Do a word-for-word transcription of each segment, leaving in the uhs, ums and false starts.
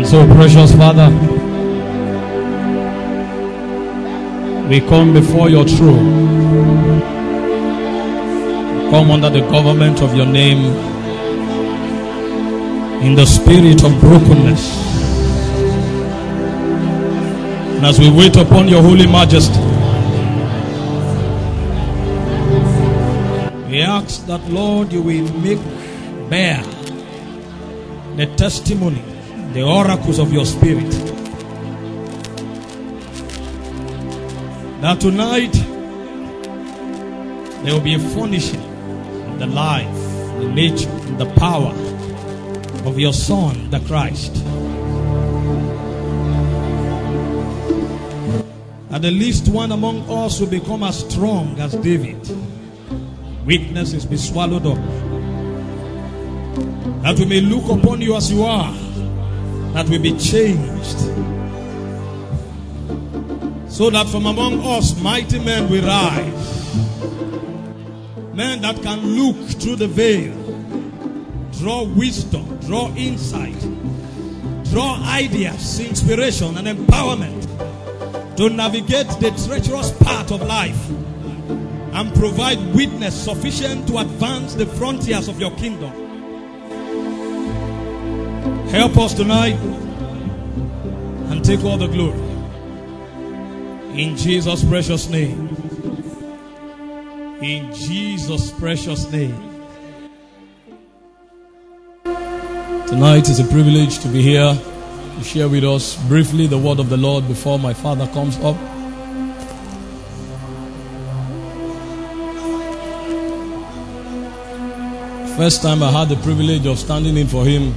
So, precious Father, we come before your throne. Come under the government of your name in the spirit of brokenness. And as we wait upon your holy majesty, we ask that, Lord, you will make bare the testimony, the oracles of your spirit, that tonight there will be a furnishing of the life, the nature, and the power of your Son, the Christ. That the least one among us will become as strong as David. Weaknesses be swallowed up. That we may look upon you as you are. That we be changed. So that from among us mighty men will rise. Men that can look through the veil, draw wisdom, draw insight, draw ideas, inspiration, and empowerment to navigate the treacherous path of life and provide witness sufficient to advance the frontiers of your kingdom. Help us tonight and take all the glory. In Jesus' precious name. In Jesus' precious name. Tonight is a privilege to be here to share with us briefly the word of the Lord before my father comes up. First time I had the privilege of standing in for him,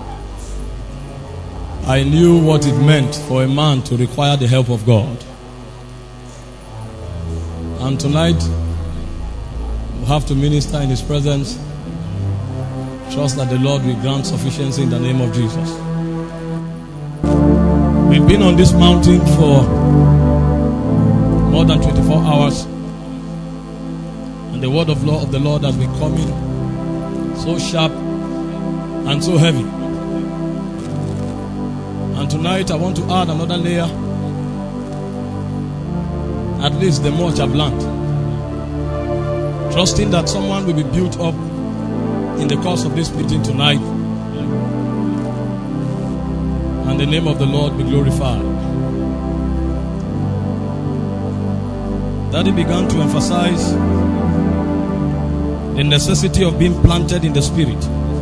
I knew what it meant for a man to require the help of God. And tonight, we have to minister in his presence. Trust that the Lord will grant sufficiency in the name of Jesus. We've been on this mountain for more than twenty-four hours. And the word of law of the Lord has been coming so sharp and so heavy. And tonight I want to add another layer. At least the much I've learned. Trusting that someone will be built up in the course of this meeting tonight. And the name of the Lord be glorified. Daddy began to emphasize the necessity of being planted in the Spirit.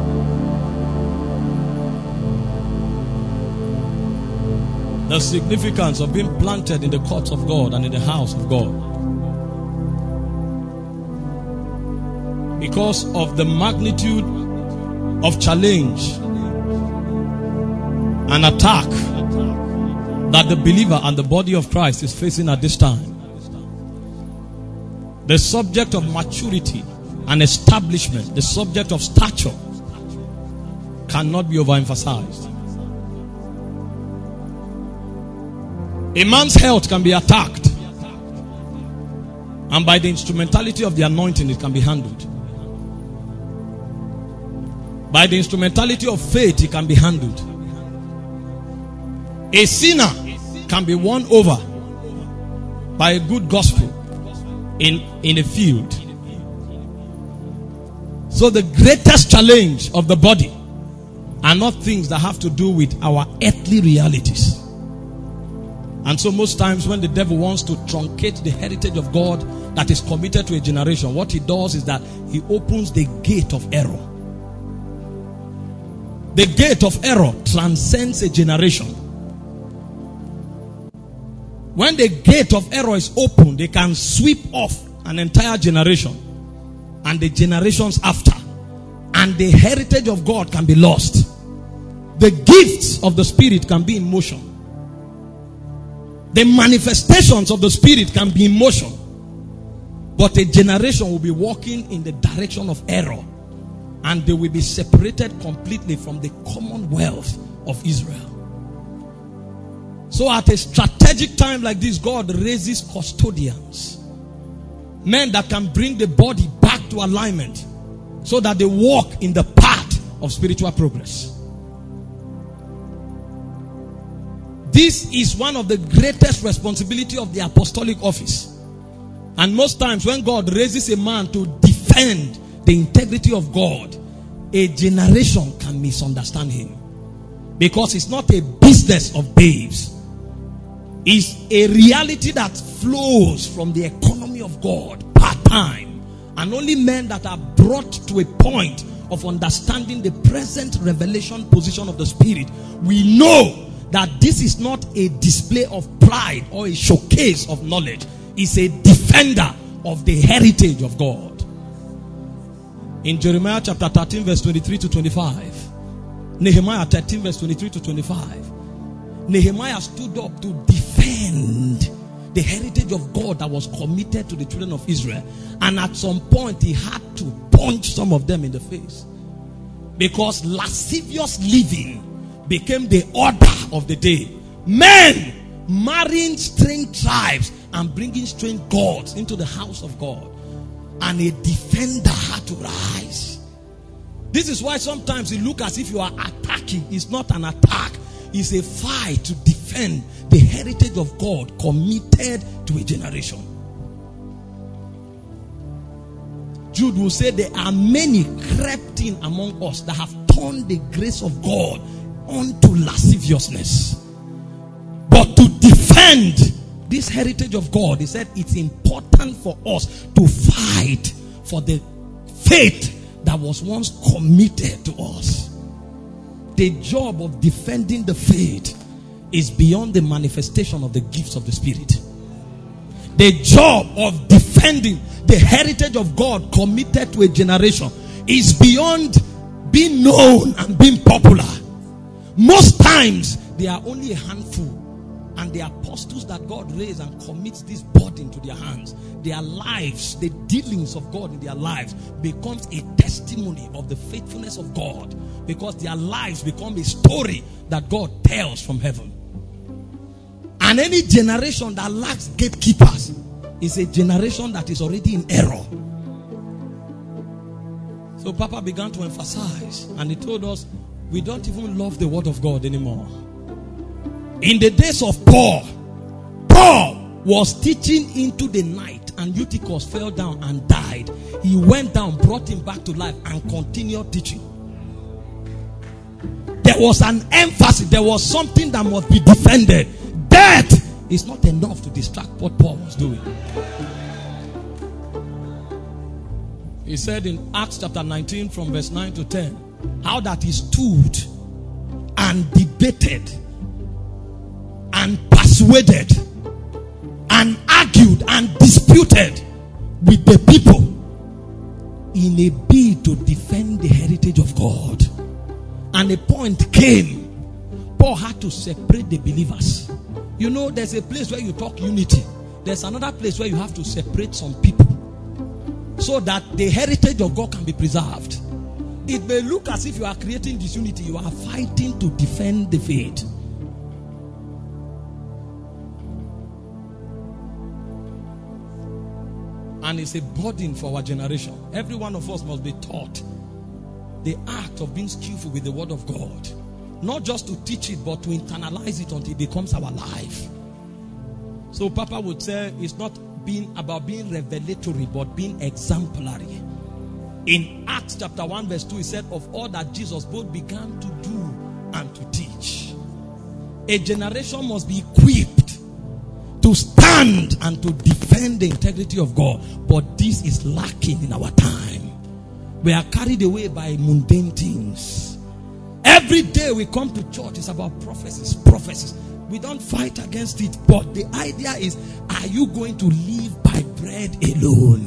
The significance of being planted in the courts of God and in the house of God. Because of the magnitude of challenge and attack that the believer and the body of Christ is facing at this time. The subject of maturity and establishment, the subject of stature, cannot be overemphasized. A man's health can be attacked, and by the instrumentality of the anointing, it can be handled. By the instrumentality of faith, it can be handled. A sinner can be won over by a good gospel in, in a field. So the greatest challenge of the body are not things that have to do with our earthly realities. And so most times when the devil wants to truncate the heritage of God that is committed to a generation, what he does is that he opens the gate of error. The gate of error transcends a generation. When the gate of error is open, they can sweep off an entire generation and the generations after. And the heritage of God can be lost. The gifts of the Spirit can be in motion. The manifestations of the Spirit can be in motion. But a generation will be walking in the direction of error. And they will be separated completely from the commonwealth of Israel. So at a strategic time like this, God raises custodians. Men that can bring the body back to alignment. So that they walk in the path of spiritual progress. This is one of the greatest responsibility of the apostolic office. And most times when God raises a man to defend the integrity of God, a generation can misunderstand him. Because it's not a business of babes. It's a reality that flows from the economy of God part time. And only men that are brought to a point of understanding the present revelation position of the Spirit, we know that this is not a display of pride or a showcase of knowledge. It's a defender of the heritage of God. In Jeremiah chapter thirteen verse twenty-three to twenty-five, Nehemiah thirteen verse twenty-three to twenty-five, Nehemiah stood up to defend the heritage of God that was committed to the children of Israel. And at some point he had to punch some of them in the face. Because lascivious living became the order of the day. Men marrying strange tribes and bringing strange gods into the house of God. And a defender had to rise. This is why sometimes you look as if you are attacking. It's not an attack. It's a fight to defend the heritage of God committed to a generation. Jude will say there are many crept in among us that have turned the grace of God unto lasciviousness. But to defend this heritage of God, he said it's important for us to fight for the faith that was once committed to us. The job of defending the faith is beyond the manifestation of the gifts of the Spirit. The job of defending the heritage of God committed to a generation is beyond being known and being popular. Most times, there are only a handful. And the apostles that God raised and commits this burden to their hands, their lives, the dealings of God in their lives becomes a testimony of the faithfulness of God. Because their lives become a story that God tells from heaven. And any generation that lacks gatekeepers is a generation that is already in error. So Papa began to emphasize, and he told us, we don't even love the word of God anymore. In the days of Paul, Paul was teaching into the night and Eutychus fell down and died. He went down, brought him back to life and continued teaching. There was an emphasis. There was something that must be defended. Death is not enough to distract what Paul was doing. He said in Acts chapter nineteen from verse nine to ten, how that he stood and debated and persuaded and argued and disputed with the people in a bid to defend the heritage of God. And a point came, Paul had to separate the believers. You know, there's a place where you talk unity. There's another place where you have to separate some people so that the heritage of God can be preserved. It may look as if you are creating disunity. You are fighting to defend the faith. And it's a burden for our generation. Every one of us must be taught the act of being skillful with the word of God. Not just to teach it, but to internalize it until it becomes our life. So Papa would say it's not being about being revelatory, but being exemplary. In Acts chapter one verse two, he said, of all that Jesus both began to do and to teach. A generation must be equipped to stand and to defend the integrity of God. But this is lacking in our time. We are carried away by mundane things. Every day we come to church, it's about prophecies, prophecies. We don't fight against it. But the idea is, are you going to live by bread alone?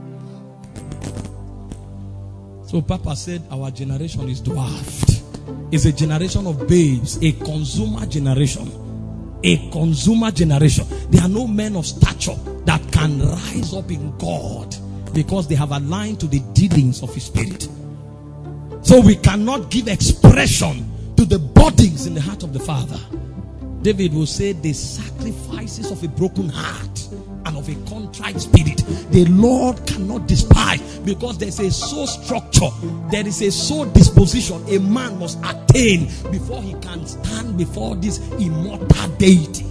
So Papa said our generation is dwarfed. It's a generation of babes, a consumer generation. A consumer generation. There are no men of stature that can rise up in God because they have aligned to the dealings of His Spirit. So we cannot give expression to the burdens in the heart of the Father. David will say the sacrifices of a broken heart and of a contrite spirit, the Lord cannot despise, because there's a soul structure, there is a soul disposition a man must attain before he can stand before this immortal deity.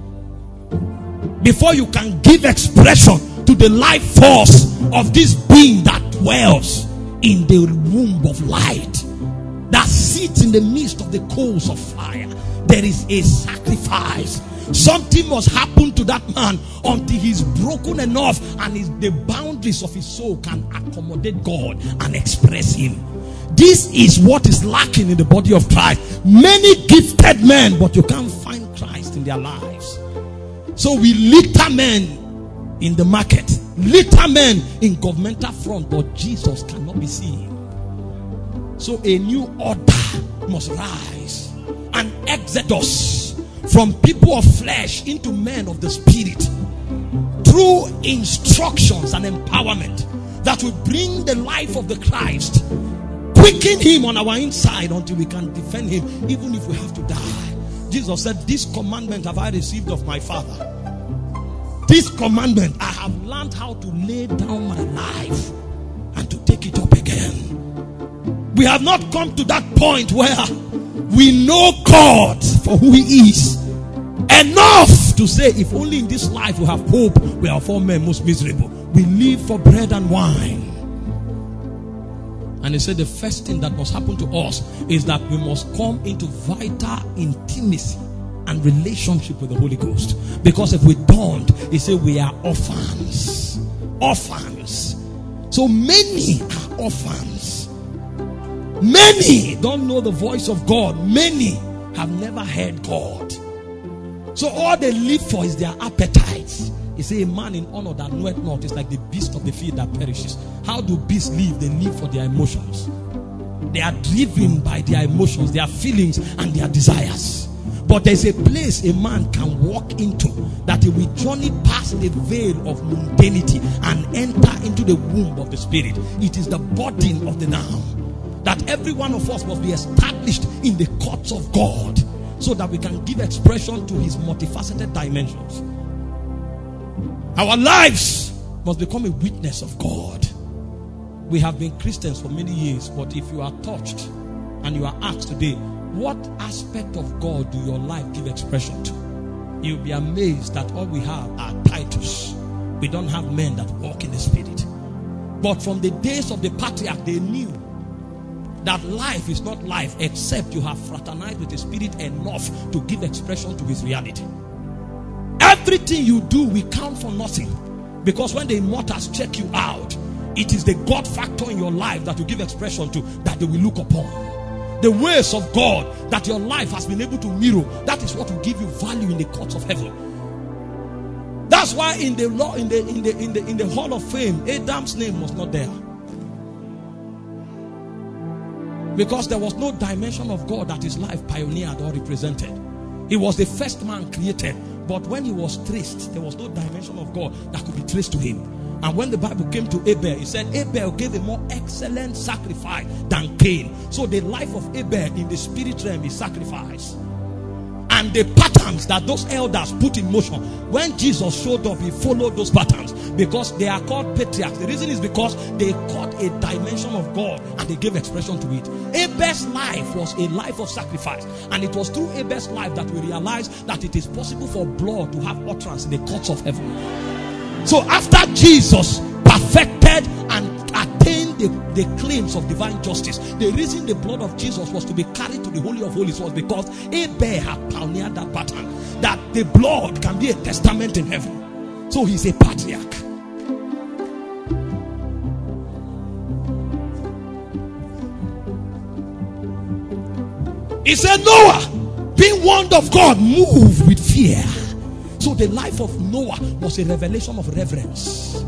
Before you can give expression to the life force of this being that dwells in the womb of light, that sits in the midst of the coals of fire, there is a sacrifice. Something must happen to that man until he's broken enough and his, the boundaries of his soul can accommodate God and express him. This is what is lacking in the body of Christ. Many gifted men, but you can't find Christ in their lives. So we litter men in the market, litter men in governmental front, but Jesus cannot be seen. So a new order must rise, an exodus from people of flesh into men of the spirit, through instructions and empowerment that will bring the life of the Christ, quicken him on our inside until we can defend him, even if we have to die. Jesus said, this commandment have I received of my Father. This commandment, I have learned how to lay down my life and to take it up again. We have not come to that point where we know God for who he is enough to say, if only in this life we have hope, we are four men most miserable. We live for bread and wine. And he said the first thing that must happen to us is that we must come into vital intimacy and relationship with the Holy Ghost. Because if we don't, he said we are orphans. Orphans. So many are orphans. Many don't know the voice of God. Many have never heard God. So all they live for is their appetites. He said a man in honor that knoweth not is like the beast of the field that perishes. How do beasts live? They live for their emotions. They are driven by their emotions, their feelings and their desires. But there's a place a man can walk into that he will journey past the veil of mundanity and enter into the womb of the spirit. It is the burden of the now, that every one of us must be established in the courts of God, so that we can give expression to his multifaceted dimensions. Our lives must become a witness of God. We have been Christians for many years, but if you are touched and you are asked today, what aspect of God do your life give expression to? You'll be amazed that all we have are titles. We don't have men that walk in the spirit. But from the days of the patriarch, they knew that life is not life except you have fraternized with the spirit enough to give expression to his reality. Everything you do will count for nothing, because when the immortals check you out, it is the God factor in your life that you give expression to that they will look upon. The ways of God that your life has been able to mirror, that is what will give you value in the courts of heaven. That's why in the law, in the in the in the in the hall of fame, Adam's name was not there, because there was no dimension of God that his life pioneered or represented. He was the first man created, but when he was traced, there was no dimension of God that could be traced to him. And when the Bible came to Abel, he said Abel gave a more excellent sacrifice than Cain. So the life of Abel in the spirit realm is sacrifice. And the patterns that those elders put in motion, when Jesus showed up, he followed those patterns, because they are called patriarchs. The reason is because they caught a dimension of God and they gave expression to it. Abel's life was a life of sacrifice, and it was through Abel's life that we realized that it is possible for blood to have utterance in the courts of heaven. So after Jesus perfected and attained the, the claims of divine justice, the reason the blood of Jesus was to be carried to the Holy of Holies was because Abel had pioneered that pattern, that the blood can be a testament in heaven. So he's a patriarch. He said Noah, being warned of God, moved with fear. So the life of Noah was a revelation of reverence.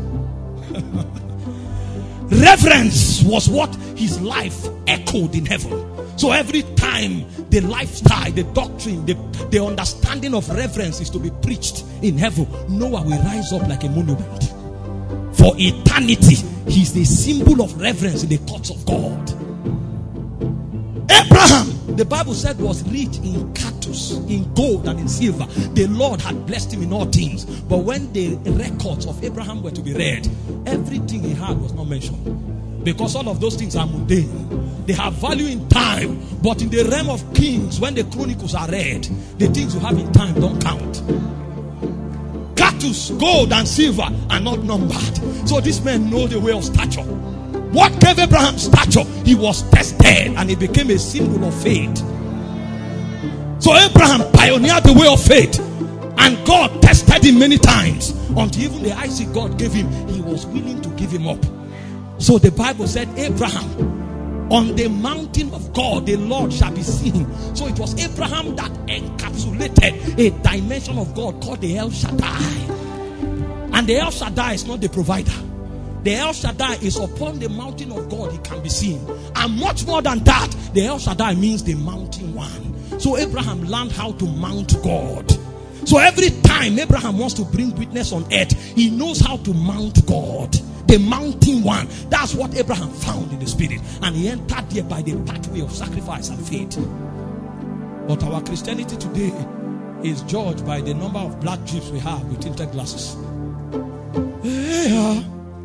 Reverence was what his life echoed in heaven. So every time the lifestyle, the doctrine, the, the understanding of reverence is to be preached in heaven, Noah will rise up like a monument. For eternity, he's the symbol of reverence in the courts of God. Abraham the Bible said was rich in cattle, in gold and in silver. The Lord had blessed him in all things. But when the records of Abraham were to be read, everything he had was not mentioned. Because all of those things are mundane. They have value in time. But in the realm of kings, when the chronicles are read, the things you have in time don't count. Cattle, gold and silver are not numbered. So this man knows the way of stature. What gave Abraham stature? He was tested and he became a symbol of faith. So Abraham pioneered the way of faith, and God tested him many times until even the Isaac God gave him, he was willing to give him up. So the Bible said, Abraham, on the mountain of God, the Lord shall be seen. So it was Abraham that encapsulated a dimension of God called the El Shaddai. And the El Shaddai is not the provider. The El Shaddai is upon the mountain of God, he can be seen. And much more than that, the El Shaddai means the mountain one. So Abraham learned how to mount God. So every time Abraham wants to bring witness on earth, he knows how to mount God. The mountain one. That's what Abraham found in the spirit. And he entered there by the pathway of sacrifice and faith. But our Christianity today is judged by the number of black jeeps we have with tinted glasses. Yeah.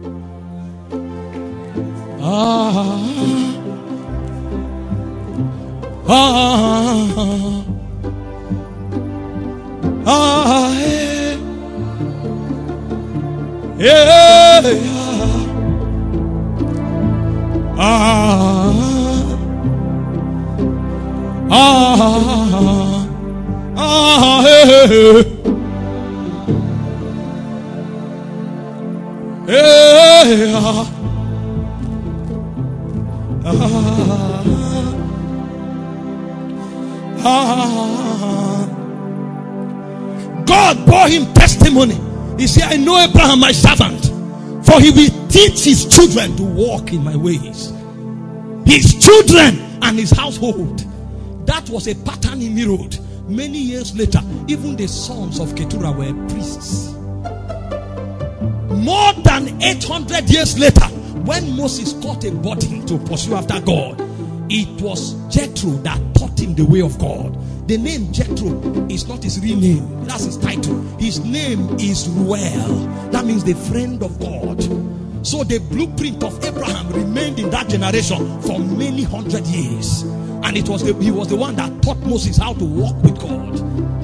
Ah, ah, ah, yeah, yeah, ah, ah, ah, yeah, yeah. Ah, ah. God bore him testimony. He said, I know Abraham my servant, for he will teach his children to walk in my ways. His children and his household. That was a pattern he mirrored. Many years later, even the sons of Keturah were priests. More than eight hundred years later, when Moses caught a burden to pursue after God, it was Jethro that taught him the way of God. The name Jethro is not his real name. That's his title. His name is Ruel. That means the friend of God. So the blueprint of Abraham remained in that generation for many hundred years. And it was the, he was the one that taught Moses how to walk with God.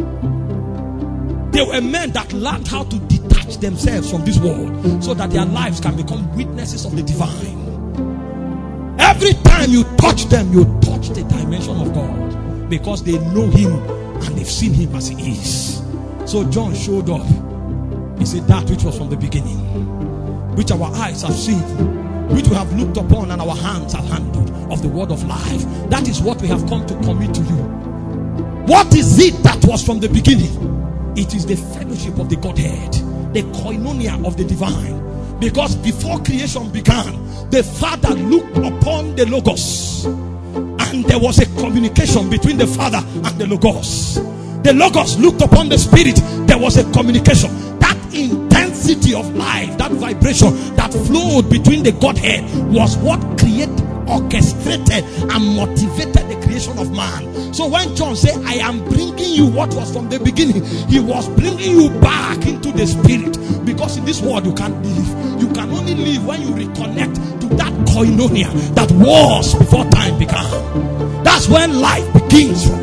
They were men that learned how to detach themselves from this world so that their lives can become witnesses of the divine. Every time you touch them, you touch the dimension of God, because they know him and they've seen him as he is. So John showed up. He said, that which was from the beginning, which our eyes have seen, which we have looked upon and our hands have handled, of the word of life. That is what we have come to commit to you. What is it that was from the beginning? It is the fellowship of the Godhead, the koinonia of the divine. Because before creation began, the Father looked upon the Logos, and there was a communication between the Father and the Logos. The Logos looked upon the Spirit, there was a communication. That intensity of life, that vibration that flowed between the Godhead was what created, orchestrated and motivated the creation of man. So when John said, I am bringing you what was from the beginning, he was bringing you back into the spirit. Because in this world you can't live. You can only live when you reconnect to that koinonia that was before time began. That's when life begins from.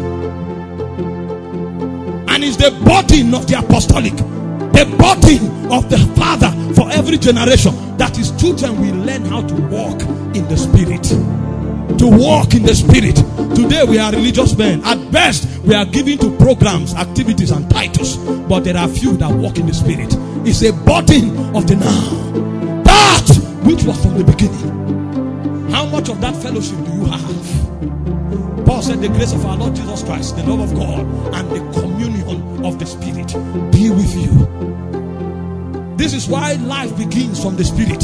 And it's the burden of the apostolic, the burden of the Father for every generation, that his children will learn how to walk in the spirit. To walk in the spirit. Today we are religious men. At best we are given to programs, activities and titles, but there are few that walk in the spirit. It's a burden of the now, that which was from the beginning. How much of that fellowship do you have? Paul said, the grace of our Lord Jesus Christ, the love of God, and the communion of the Spirit be with you. This is why life begins from the Spirit.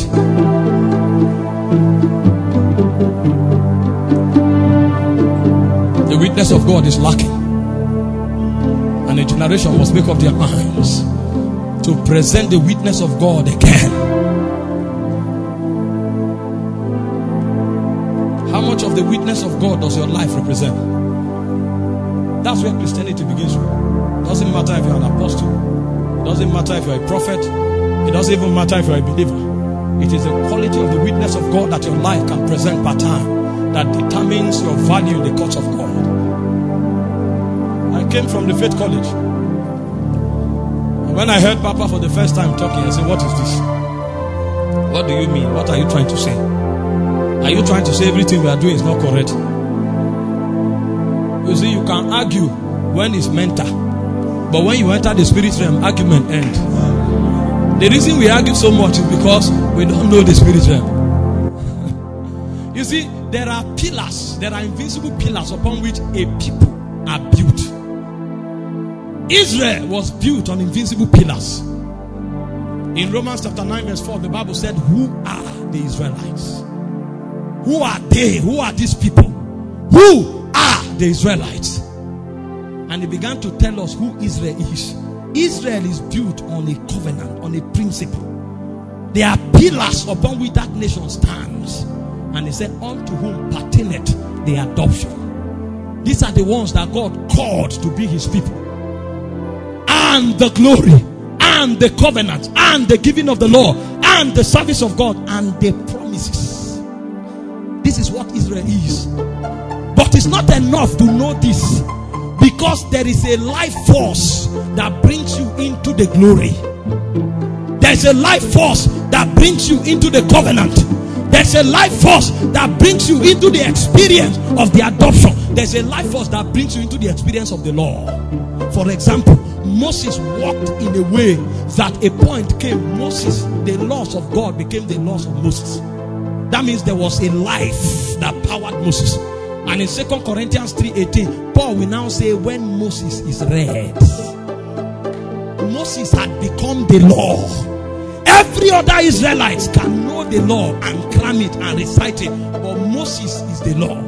The witness of God is lacking, and a generation must make up their minds to present the witness of God again. How much of the witness of God does your life represent? That's where Christianity begins from. It doesn't matter if you're an apostle. It doesn't matter if you're a prophet. It doesn't even matter if you're a believer. It is the quality of the witness of God that your life can present per time that determines your value in the courts of God. I came from the Faith College. And when I heard Papa for the first time talking, I said, what is this? What do you mean? What are you trying to say? Are you trying to say everything we are doing is not correct? You see, you can argue when it's mental, but when you enter the spirit realm, argument ends. The reason we argue so much is because we don't know the spirit realm. You see, there are pillars, there are invisible pillars upon which a people are built. Israel was built on invincible pillars. In Romans chapter nine verse four, the Bible said, who are the Israelites? Who are they? Who are these people? Who are the Israelites? And he began to tell us who Israel is. Israel is built on a covenant, on a principle. There are pillars upon which that nation stands. And he said, unto whom pertaineth the adoption. These are the ones that God called to be his people. And the glory, and the covenant, and the giving of the law, and the service of God, and the promises. This is what Israel is. But it's not enough to know this, because there is a life force that brings you into the glory. There's a life force that brings you into the covenant. There's a life force that brings you into the experience of the adoption. There's a life force that brings you into the experience of the law. For example, Moses walked in a way that a point came, Moses, the laws of God became the laws of Moses. That means there was a life that powered Moses. And in Second Corinthians three eighteen, Paul will now say, when Moses is read, Moses had become the law. Every other Israelites can know the law and cram it and recite it, but Moses is the law.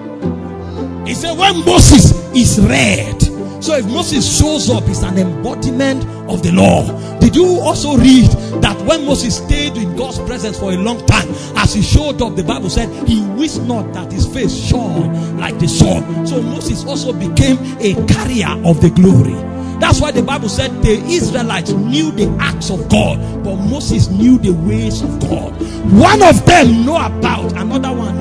He said, when Moses is read. So if Moses shows up, it's an embodiment of the law. Did you also read that when Moses stayed in God's presence for a long time, as he showed up, the Bible said he wished not that his face shone like the sun. So Moses also became a carrier of the glory. That's why the Bible said the Israelites knew the acts of God, but Moses knew the ways of God. One of them know about, another one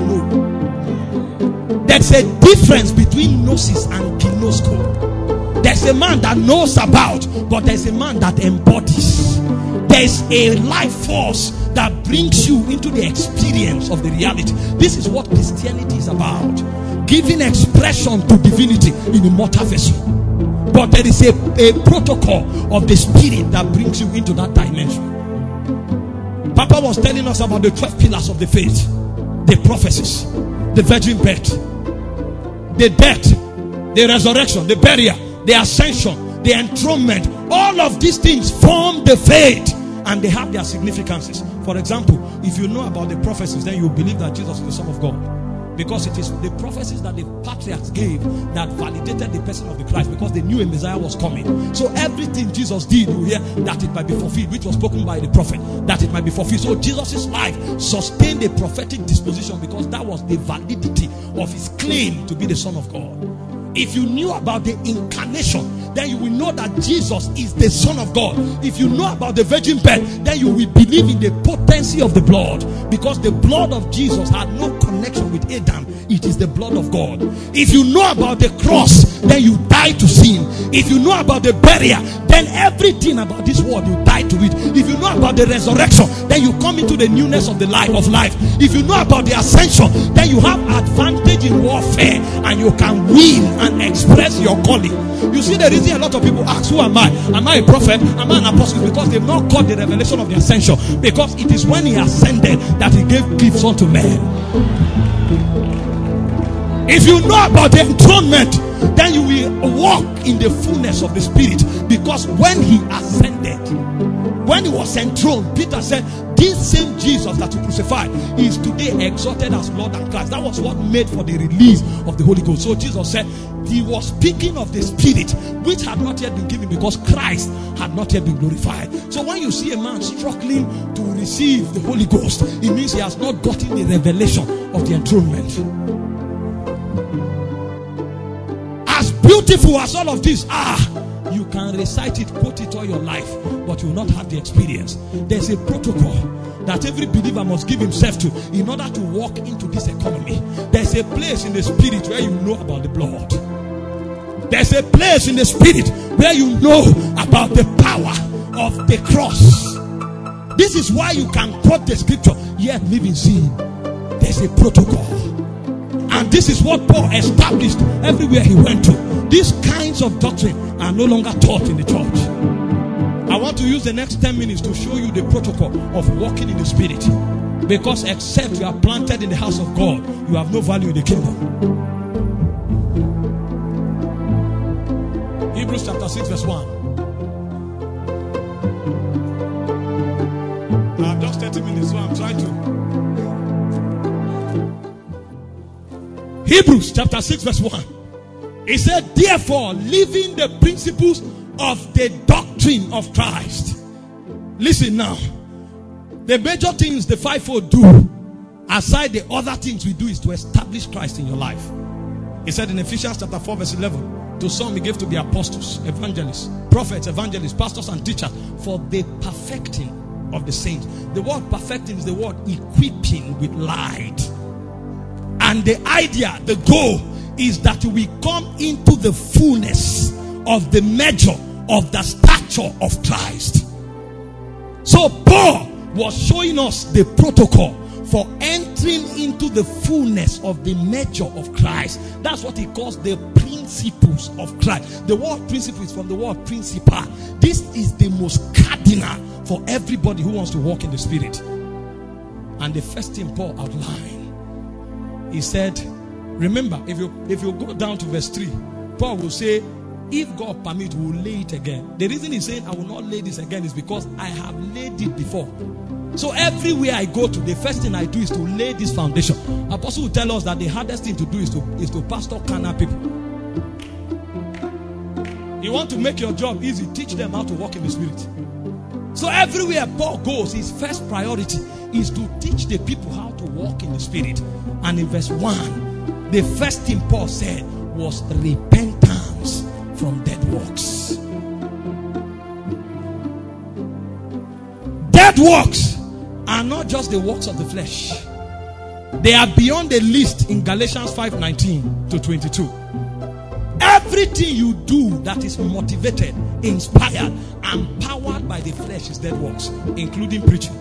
know. There's a difference between gnosis and ginosko. There's a man that knows about, but there's a man that embodies. There's a life force that brings you into the experience of the reality. This is what Christianity is about. Giving expression to divinity in a mortal vessel. But there is a, a protocol of the spirit that brings you into that dimension. Papa was telling us about the twelve pillars of the faith. The prophecies, the virgin birth, the death, the resurrection, the burial, the ascension, the enthronement. All of these things form the faith, and they have their significances. For example, if you know about the prophecies, then you believe that Jesus is the Son of God, because it is the prophecies that the patriarchs gave that validated the person of the Christ, because they knew a Messiah was coming. So everything Jesus did, you hear that it might be fulfilled, which was spoken by the prophet, that it might be fulfilled. So Jesus' life sustained a prophetic disposition, because that was the validity of his claim to be the Son of God. If you knew about the incarnation, then you will know that Jesus is the Son of God. If you know about the virgin birth, then you will believe in the potency of the blood, because the blood of Jesus had no connection with Adam. It is the blood of God. If you know about the cross, then you die to sin. If you know about the burial, then everything about this world you die to it. If you know about the resurrection, then you come into the newness of the life of life. If you know about the ascension, then you have advantage in warfare, and you can win and express your calling. You see the reason a lot of people ask, who am I? Am I a prophet? Am I an apostle? Because they've not got the revelation of the ascension. Because it is when he ascended that he gave gifts unto men. If you know about the enthronement, then you will walk in the fullness of the Spirit. Because when he ascended, when he was enthroned, Peter said, this same Jesus that you crucified is today exalted as Lord and Christ. That was what made for the release of the Holy Ghost. So Jesus said he was speaking of the Spirit, which had not yet been given, because Christ had not yet been glorified. So when you see a man struggling to receive the Holy Ghost, it means he has not gotten the revelation of the enthronement. As beautiful as all of this are, you can recite it, quote it all your life, but you will not have the experience. There's a protocol that every believer must give himself to in order to walk into this economy. There's a place in the spirit where you know about the blood. There's a place in the spirit where you know about the power of the cross. This is why you can quote the scripture, yet live in sin. There's a protocol. And this is what Paul established everywhere he went to. These kinds of doctrine are no longer taught in the church. I want to use the next ten minutes to show you the protocol of walking in the spirit. Because except you are planted in the house of God, you have no value in the kingdom. Hebrews chapter six verse one. I have just thirty minutes, so I'm trying to. Hebrews chapter six verse one. It said, therefore, leaving the principles of the doctrine of Christ. Listen now. The major things the fivefold do, aside the other things we do, is to establish Christ in your life. He said in Ephesians chapter four verse eleven, to some he gave to be apostles, evangelists, prophets, evangelists, pastors and teachers for the perfecting of the saints. The word perfecting is the word equipping with light. And the idea, the goal is that we come into the fullness of the measure of the stature of Christ. So Paul was showing us the protocol for entering into the fullness of the measure of Christ. That's what he calls the principles of Christ. The word principle is from the word principal. This is the most cardinal for everybody who wants to walk in the spirit. And the first thing Paul outlined, he said, remember, if you if you go down to verse three, Paul will say, if God permits, we will lay it again. The reason he's saying I will not lay this again is because I have laid it before. So everywhere I go to, the first thing I do is to lay this foundation. Apostle will tell us that the hardest thing to do is to is to pastor carnal people. You want to make your job easy, teach them how to walk in the spirit. So everywhere Paul goes, his first priority is to teach the people how to walk in the spirit. And in verse one, the first thing Paul said was repentance from dead works. Dead works are not just the works of the flesh. They are beyond the list in Galatians five nineteen to twenty-two. Everything you do that is motivated, inspired, and powered by the flesh is dead works, including preaching.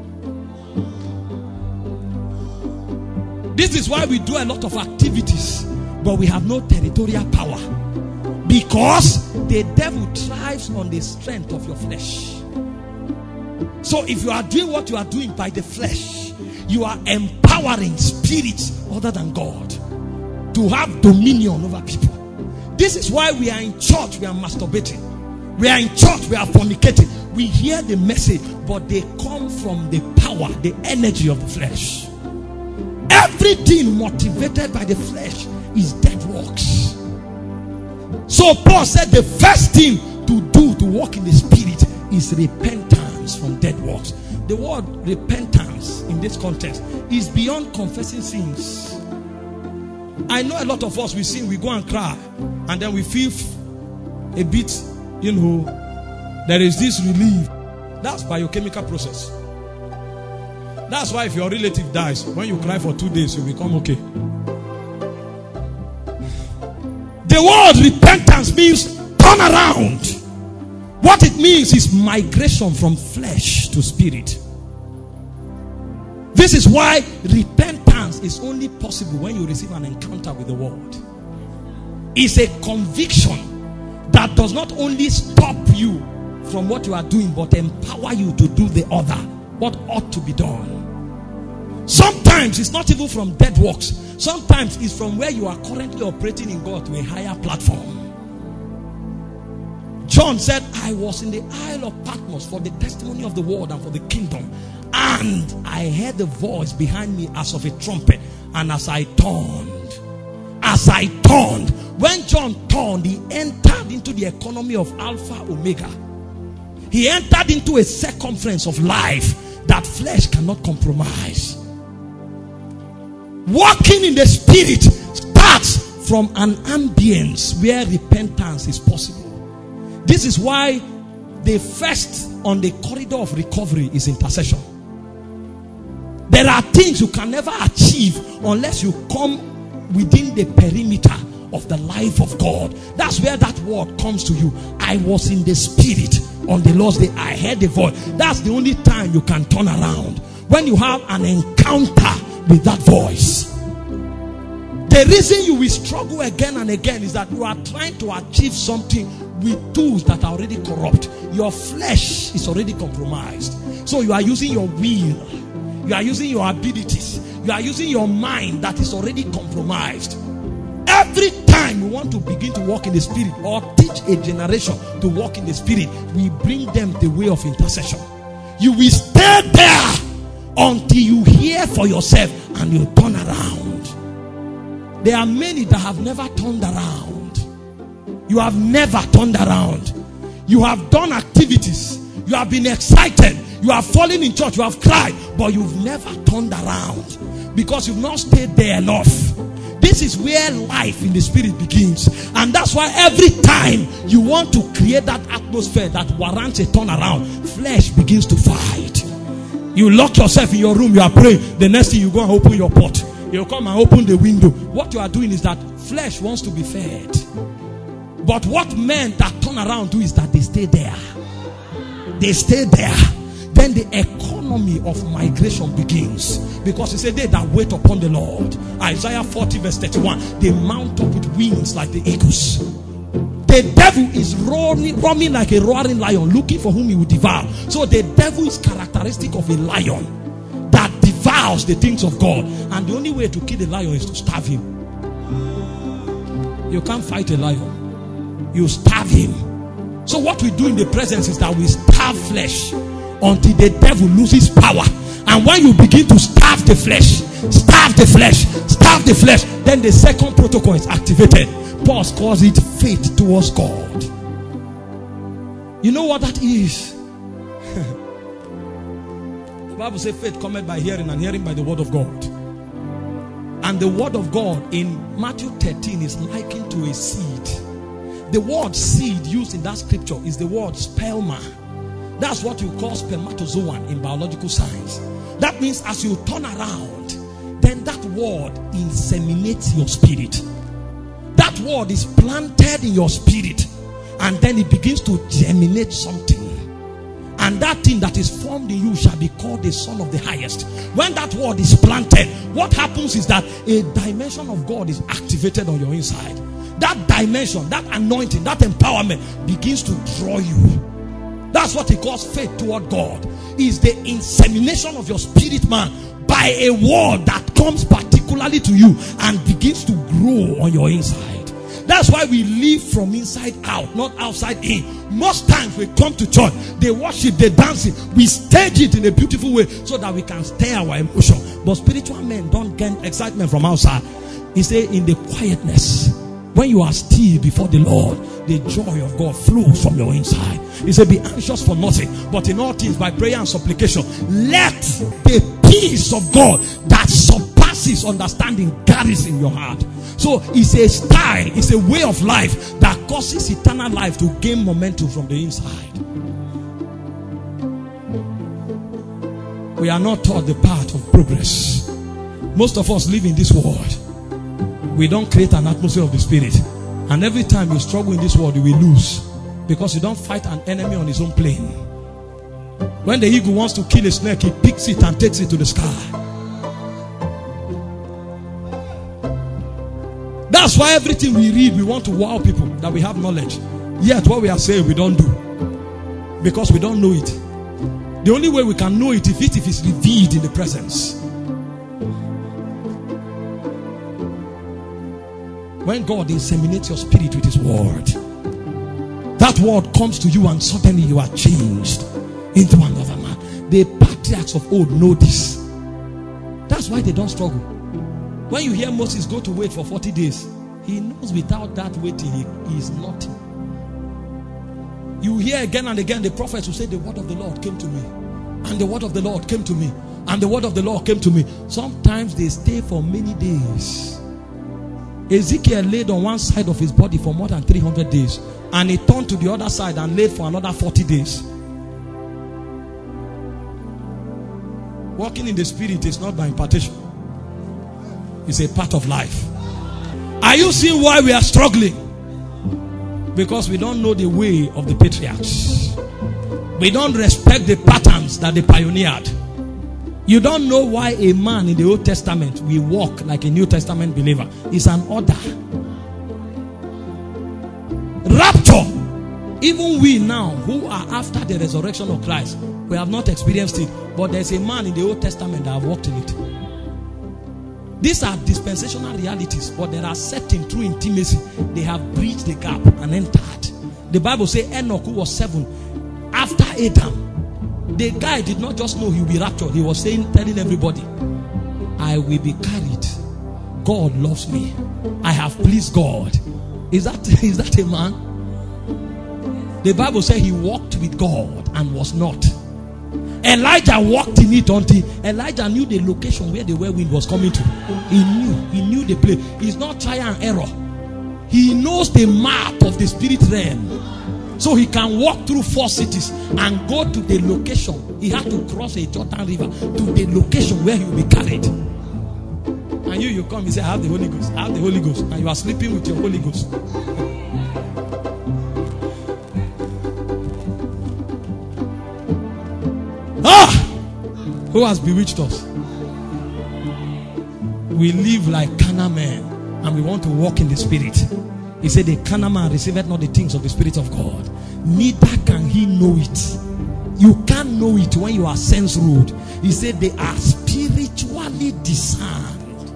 This is why we do a lot of activities, but we have no territorial power. Because the devil thrives on the strength of your flesh. So if you are doing what you are doing by the flesh, you are empowering spirits other than God to have dominion over people. This is why we are in church, we are masturbating. We are in church, we are fornicating. We hear the message, but they come from the power, the energy of the flesh. Everything motivated by the flesh is dead works. So Paul said the first thing to do to walk in the spirit is repentance from dead works. The word repentance in this context is beyond confessing sins. I know a lot of us, we sin, we go and cry, and then we feel a bit, you know, there is this relief. That's biochemical process. That's why if your relative dies, when you cry for two days, you become okay. The word repentance means turn around. What it means is migration from flesh to spirit. This is why repentance is only possible when you receive an encounter with the word. It's a conviction that does not only stop you from what you are doing, but empower you to do the other, what ought to be done. Sometimes it's not even from dead works. Sometimes it's from where you are currently operating in God to a higher platform. John said, I was in the Isle of Patmos for the testimony of the word and for the kingdom. And I heard a voice behind me as of a trumpet. And as I turned, as I turned, when John turned, he entered into the economy of Alpha Omega. He entered into a circumference of life that flesh cannot compromise. Walking in the spirit starts from an ambience where repentance is possible. This is why the first on the corridor of recovery is intercession. There are things you can never achieve unless you come within the perimeter of the life of God. That's where that word comes to you. I was in the spirit on the Lord's day. I heard the voice. That's the only time you can turn around. When you have an encounter with that voice. The reason you will struggle again and again is that you are trying to achieve something with tools that are already corrupt. Your flesh is already compromised. So you are using your will. You are using your abilities. You are using your mind that is already compromised. Every time we want to begin to walk in the spirit or teach a generation to walk in the spirit, we bring them the way of intercession. You will stay there until you hear for yourself and you turn around. There are many that have never turned around. You have never turned around. You have done activities. You have been excited. You have fallen in church. You have cried. But you've never turned around because you've not stayed there enough. This is where life in the spirit begins. And that's why every time you want to create that atmosphere that warrants a turnaround, flesh begins to fight. You lock yourself in your room, you are praying. The next thing you go and open your pot. You come and open the window. What you are doing is that flesh wants to be fed. But what men that turn around do is that they stay there. They stay there. Then the economy of migration begins. Because he said, they that wait upon the Lord. Isaiah forty verse thirty-one. They mount up with wings like the eagles. The devil is roaming, roaming like a roaring lion, looking for whom he will devour. So the devil is characteristic of a lion that devours the things of God. And the only way to kill a lion is to starve him. You can't fight a lion. You starve him. So what we do in the presence is that we starve flesh until the devil loses power. And when you begin to starve the flesh, starve the flesh, starve the flesh, then the second protocol is activated. Paul calls it faith towards God. You know what that is? The Bible says faith cometh by hearing, and hearing by the word of God. And the word of God in Matthew thirteen is likened to a seed. The word seed used in that scripture is the word sperma. That's what you call spermatozoan in biological science. That means as you turn around, then that word inseminates your spirit. That word is planted in your spirit, and then it begins to germinate something. And that thing that is formed in you shall be called the Son of the Highest. When that word is planted, what happens is that a dimension of God is activated on your inside. That dimension, that anointing, that empowerment begins to draw you. That's what he calls faith toward God. Is the insemination of your spirit man by a word that comes particularly to you and begins to grow on your inside. That's why we live from inside out, not outside in. Most times we come to church, they worship, they dancing, we stage it in a beautiful way so that we can stir our emotion. But spiritual men don't gain excitement from outside. He said, in the quietness, when you are still before the Lord, the joy of God flows from your inside. He said, be anxious for nothing, but in all things by prayer and supplication, let the peace of God that surpasses understanding garrison your heart. So it's a style, it's a way of life that causes eternal life to gain momentum from the inside. We are not taught the path of progress. Most of us live in this world. We don't create an atmosphere of the spirit. And every time you struggle in this world, you will lose. Because you don't fight an enemy on his own plane. When the eagle wants to kill a snake, he picks it and takes it to the sky. That's why everything we read, we want to wow people that we have knowledge. Yet what we are saying, we don't do. Because we don't know it. The only way we can know it is if it is revealed in the presence. When God inseminates your spirit with his word, that word comes to you and suddenly you are changed into another man. The patriarchs of old know this. That's why they don't struggle. When you hear Moses go to wait for forty days, he knows without that waiting, he, he is nothing. You hear again and again the prophets who say, the word of the Lord came to me. And the word of the Lord came to me. And the word of the Lord came to me. Sometimes they stay for many days. Ezekiel laid on one side of his body for more than three hundred days. And he turned to the other side and laid for another forty days. Walking in the spirit is not by impartation. It's a part of life. Are you seeing why we are struggling? Because we don't know the way of the patriarchs. We don't respect the patterns that they pioneered. You don't know why a man in the Old Testament will walk like a New Testament believer. It's an order. Rapture. Even we now who are after the resurrection of Christ, we have not experienced it. But there's a man in the Old Testament that have walked in it. These are dispensational realities, but there are certain through intimacy they have bridged the gap and entered. The Bible says Enoch, who was seven after Adam, the guy did not just know he will be raptured. He was saying, telling everybody, I will be carried. God loves me. I have pleased God. Is that, is that a man? The Bible says he walked with God and was not. Elijah walked in it until Elijah knew the location where the whirlwind was coming to. He knew. He knew the place. It's not trial and error. He knows the map of the spirit realm. So he can walk through four cities and go to the location. He had to cross a Jordan River to the location where he will be carried. And you, you come, you say, I have the Holy Ghost. I have the Holy Ghost. And you are sleeping with your Holy Ghost. Ah! Who has bewitched us? We live like carnal men and we want to walk in the spirit. He said, the carnal man receiveth not the things of the Spirit of God, neither can he know it. You can't know it when you are sense ruled. He said they are spiritually discerned.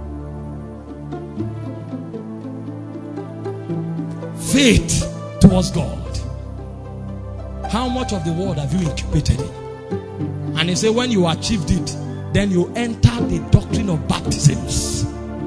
Faith towards God. How much of the word have you incubated in? And he said when you achieved it, then you enter the doctrine of baptisms.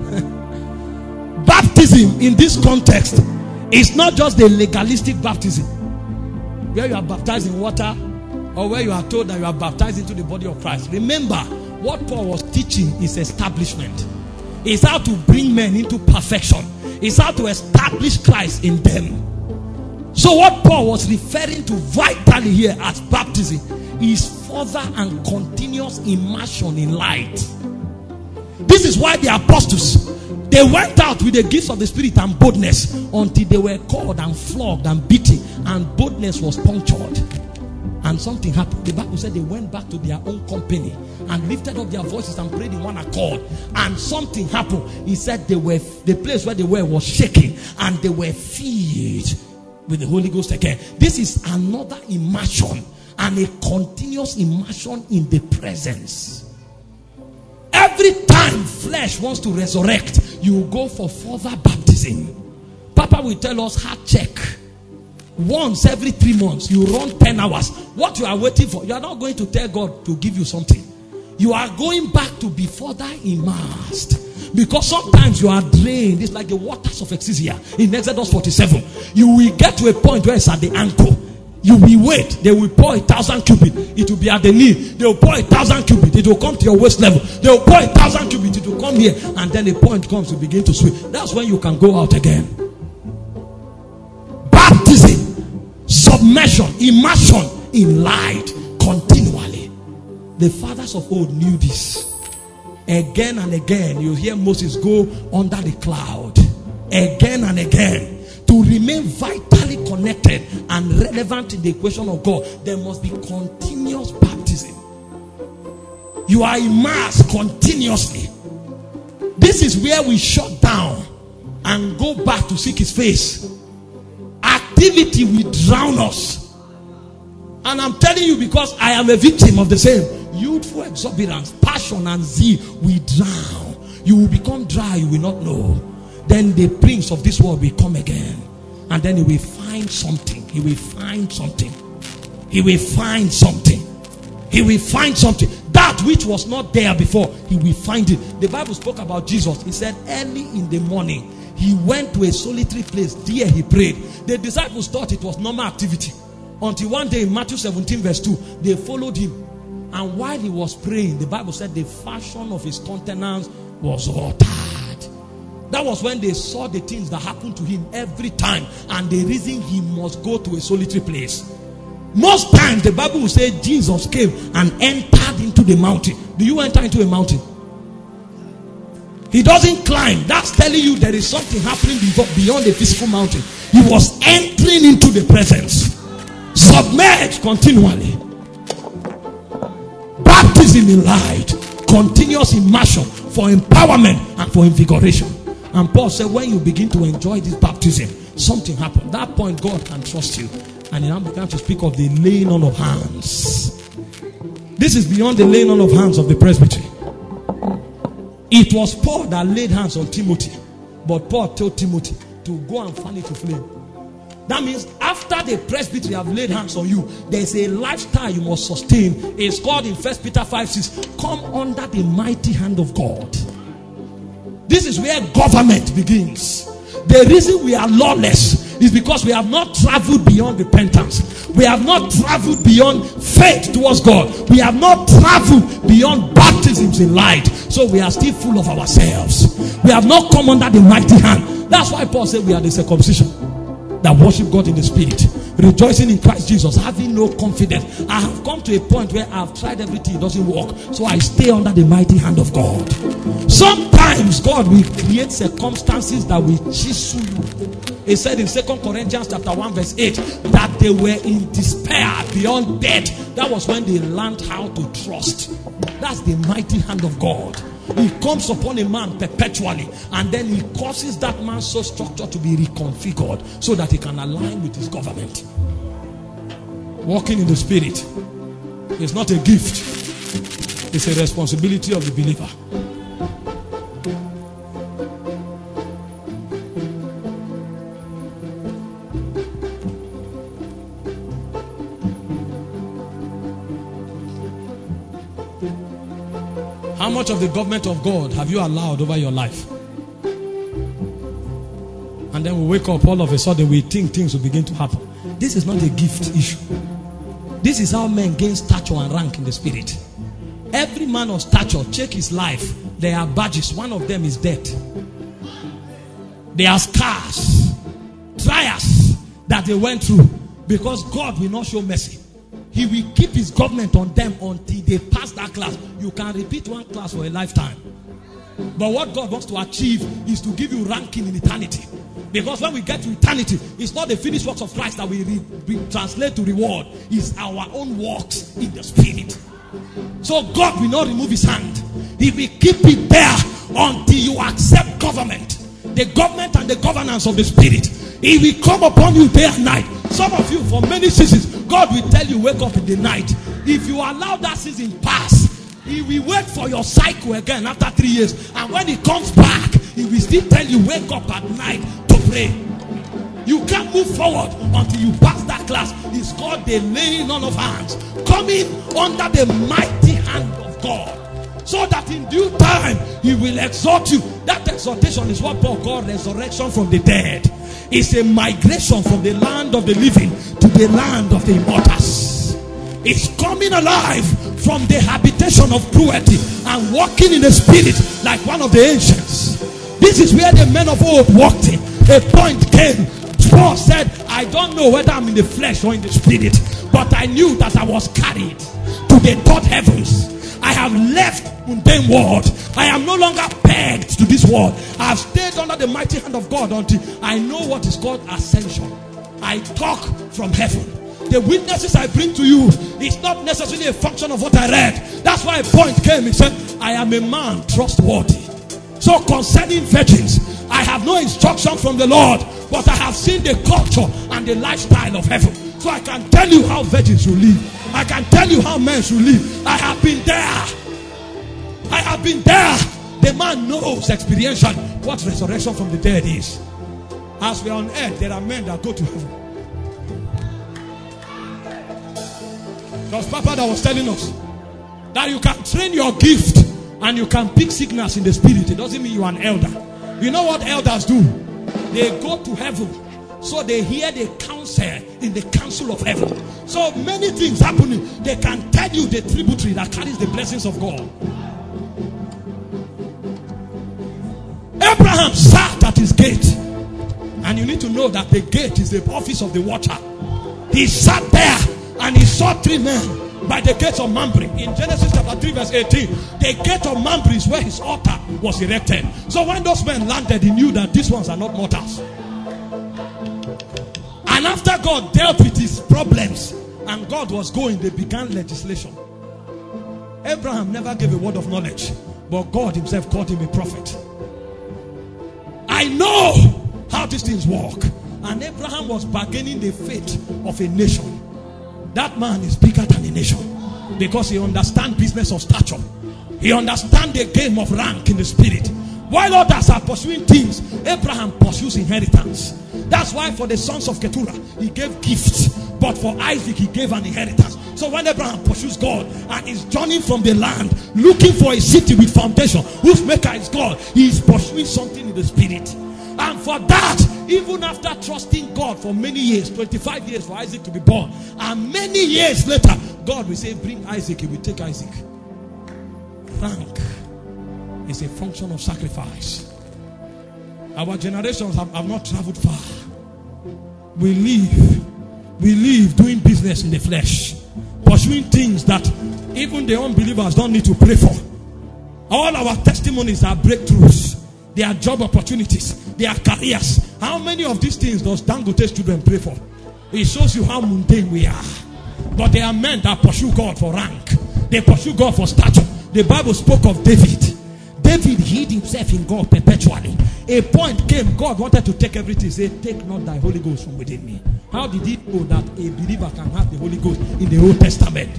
Baptism in this context is not just the legalistic baptism where you are baptized in water or where you are told that you are baptized into the body of Christ. Remember, what Paul was teaching is establishment. It's how to bring men into perfection. It's how to establish Christ in them. So what Paul was referring to vitally here as baptism is further and continuous immersion in light. This is why the apostles, they went out with the gifts of the Spirit and boldness until they were called and flogged and beaten, and boldness was punctured. And something happened. The Bible said they went back to their own company and lifted up their voices and prayed in one accord. And something happened. He said they were, the place where they were was shaking, and they were filled with the Holy Ghost again. This is another immersion and a continuous immersion in the presence. Every time flesh wants to resurrect, you go for further baptism. Papa will tell us heart check. Once every three months, you run ten hours. What you are waiting for, you are not going to tell God to give you something. You are going back to be further immersed. Because sometimes you are drained. It's like the waters of Exisia in Exodus forty-seven. You will get to a point where it's at the ankle. You will wait. They will pour a thousand cubits. It will be at the knee. They will pour a thousand cubits. It will come to your waist level. They will pour a thousand cubits. It will come here. And then a point comes to begin to swim. That's when you can go out again. Baptism, submersion, immersion in light continually. The fathers of old knew this. Again and again, you hear Moses go under the cloud. Again and again. To remain vitally connected and relevant in the equation of God, there must be continuous baptism. You are immersed continuously. This is where we shut down and go back to seek his face. Activity will drown us. And I'm telling you because I am a victim of the same. Youthful exuberance, passion and zeal will drown. You will become dry, you will not know. Then the prince of this world will come again. And then he will find something. He will find something. He will find something. He will find something. That which was not there before, he will find it. The Bible spoke about Jesus. He said early in the morning, he went to a solitary place. There he prayed. The disciples thought it was normal activity. Until one day in Matthew seventeen verse two, they followed him. And while he was praying, the Bible said the fashion of his countenance was altered. That was when they saw the things that happened to him every time, and the reason he must go to a solitary place. Most times the Bible will say Jesus came and entered into the mountain. Do you enter into a mountain? He doesn't climb. That's telling you there is something happening beyond the physical mountain. He was entering into the presence. Submerged continually. Baptism in light. Continuous immersion for empowerment and for invigoration. And Paul said, when you begin to enjoy this baptism, something happened. At that point, God can trust you. And he now began to speak of the laying on of hands. This is beyond the laying on of hands of the presbytery. It was Paul that laid hands on Timothy. But Paul told Timothy to go and fan it to flame. That means after the presbytery have laid hands on you, there's a lifestyle you must sustain. It's called in First Peter five six, come under the mighty hand of God. This is where government begins. The reason we are lawless is because we have not traveled beyond repentance. We have not traveled beyond faith towards God. We have not traveled beyond baptisms in light. So we are still full of ourselves. We have not come under the mighty hand. That's why Paul said we are the circumcision that worship God in the spirit, rejoicing in Christ Jesus, having no confidence. I have come to a point where I have tried everything, it doesn't work, so I stay under the mighty hand of God. Sometimes God will create circumstances that will chisel you. He said in Second Corinthians chapter one verse eight that they were in despair beyond death. That was when they learned how to trust. That's the mighty hand of God. He comes upon a man perpetually, and then he causes that man's soul structure to be reconfigured so that he can align with his government. Walking in the spirit is not a gift, it's a responsibility of the believer. How much of the government of God have you allowed over your life? And then we wake up, all of a sudden we think things will begin to happen. This is not a gift issue. This is how men gain stature and rank in the spirit. Every man of stature, check his life. There are badges. One of them is death. There are scars, trials that they went through, because God will not show mercy. He will keep his government on them until they pass that class. You can repeat one class for a lifetime. But what God wants to achieve is to give you ranking in eternity. Because when we get to eternity, it's not the finished works of Christ that we, re- we translate to reward. It's our own works in the spirit. So God will not remove his hand. He will keep it there until you accept government. The government and the governance of the spirit. He will come upon you day and night. Some of you, for many seasons, God will tell you wake up in the night. If you allow that season pass, he will wait for your cycle again after three years. And when he comes back, he will still tell you wake up at night to pray. You can't move forward until you pass that class. It's called the laying on of hands. Coming under the mighty hand of God. So that in due time, he will exhort you. That exhortation is what Paul called resurrection from the dead. It's a migration from the land of the living to the land of the immortals. It's coming alive from the habitation of cruelty and walking in the spirit like one of the ancients. This is where the men of old walked in. A point came. Paul said, I don't know whether I'm in the flesh or in the spirit, but I knew that I was carried to the third heavens. I have left mundane world. I am no longer pegged to this world. I have stayed under the mighty hand of God until I know what is called ascension. I talk from heaven. The witnesses I bring to you is not necessarily a function of what I read. That's why a point came. He said, I am a man trustworthy. So concerning virgins, I have no instruction from the Lord, but I have seen the culture and the lifestyle of heaven. So I can tell you how virgins should live. I can tell you how men should live. I have been there. I have been there. The man knows experientially what resurrection from the dead is. As we are on earth, there are men that go to heaven. Because Papa that was telling us that you can train your gift and you can pick signals in the spirit. It doesn't mean you are an elder. You know what elders do? They go to heaven. So they hear the counsel in the council of heaven. So many things happening. They can tell you the tributary that carries the blessings of God. Abraham Abraham sat at his gate. And you need to know that the gate is the office of the watcher. He sat there and he saw three men by the gates of Mamre. In Genesis chapter three verse eighteen, the gate of Mamre is where his altar was erected. So when those men landed, he knew that these ones are not mortals. And after God dealt with his problems and God was going, they began legislation. Abraham never gave a word of knowledge, but God himself called him a prophet. I know how these things work. And Abraham was bargaining the fate of a nation. That man is bigger than a nation because he understands business of stature. He understands the game of rank in the spirit. While others are pursuing things, Abraham pursues inheritance. That's why for the sons of Keturah, he gave gifts. But for Isaac, he gave an inheritance. So when Abraham pursues God and is journeying from the land, looking for a city with foundation, whose maker is God, he is pursuing something in the spirit. And for that, even after trusting God for many years, twenty-five years for Isaac to be born, and many years later, God will say, bring Isaac, he will take Isaac. Rank is a function of sacrifice. Our generations have, have not traveled far. We live, we live doing business in the flesh, pursuing things that even the unbelievers don't need to pray for. All our testimonies are breakthroughs. They are job opportunities. They are careers. How many of these things does Dangote's children pray for? It shows you how mundane we are. But there are men that pursue God for rank. They pursue God for stature. The Bible spoke of David. David hid himself in God perpetually. A point came, God wanted to take everything. He said, take not thy Holy Ghost from within me. How did he know that a believer can have the Holy Ghost in the Old Testament?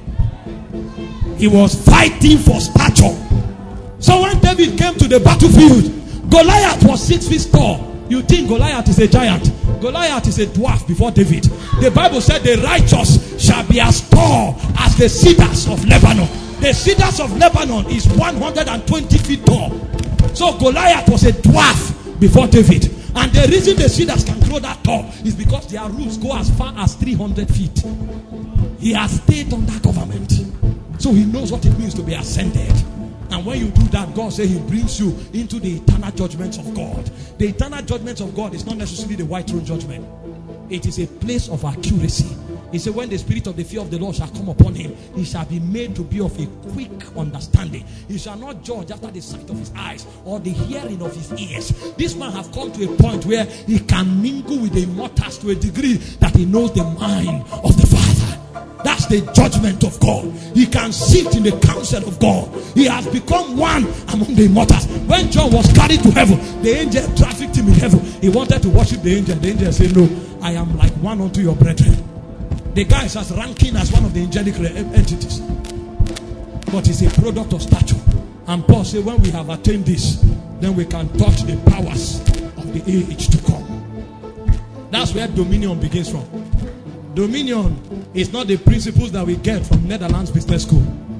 He was fighting for stature. So when David came to the battlefield, Goliath was six feet tall. You think Goliath is a giant? Goliath is a dwarf before David. The Bible said the righteous shall be as tall as the cedars of Lebanon. The cedars of Lebanon is one hundred twenty feet tall. So Goliath was a dwarf before David. And the reason the cedars can grow that tall is because their roots go as far as three hundred feet. He has stayed under government. So he knows what it means to be ascended. And when you do that, God says he brings you into the eternal judgments of God. The eternal judgments of God is not necessarily the white throne judgment. It is a place of accuracy. He said, when the spirit of the fear of the Lord shall come upon him, he shall be made to be of a quick understanding. He shall not judge after the sight of his eyes or the hearing of his ears. This man have come to a point where he can mingle with the immortals to a degree that he knows the mind of the Father. That's the judgment of God. He can sit in the counsel of God. He has become one among the immortals. When John was carried to heaven, the angel trafficked him in heaven. He wanted to worship the angel. The angel said, no, I am like one unto your brethren. The guy is as ranking as one of the angelic entities. But it's a product of stature. And Paul said, when we have attained this, then we can touch the powers of the age to come. That's where dominion begins from. Dominion is not the principles that we get from Netherlands Business School.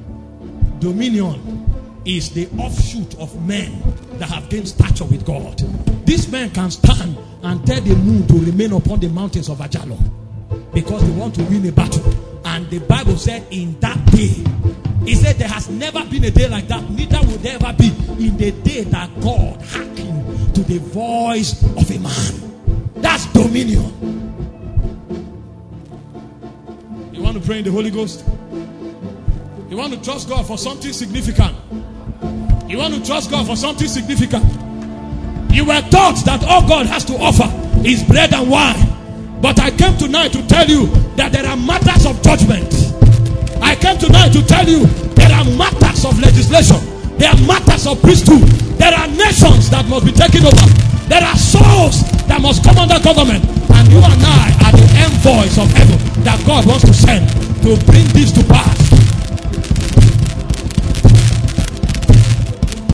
Dominion is the offshoot of men that have gained stature with God. This man can stand and tell the moon to remain upon the mountains of Ajalo because they want to win a battle. And the Bible said in that day, he said there has never been a day like that, neither will there ever be in the day that God hearkened to the voice of a man. That's dominion. You want to pray in the Holy Ghost? You want to trust God for something significant? You want to trust God for something significant? You were taught that all God has to offer is bread and wine. But I came tonight to tell you that there are matters of judgment. I came tonight to tell you there are matters of legislation. There are matters of priesthood. There are nations that must be taken over. There are souls that must come under government. And you and I are the envoys of heaven that God wants to send to bring this to pass.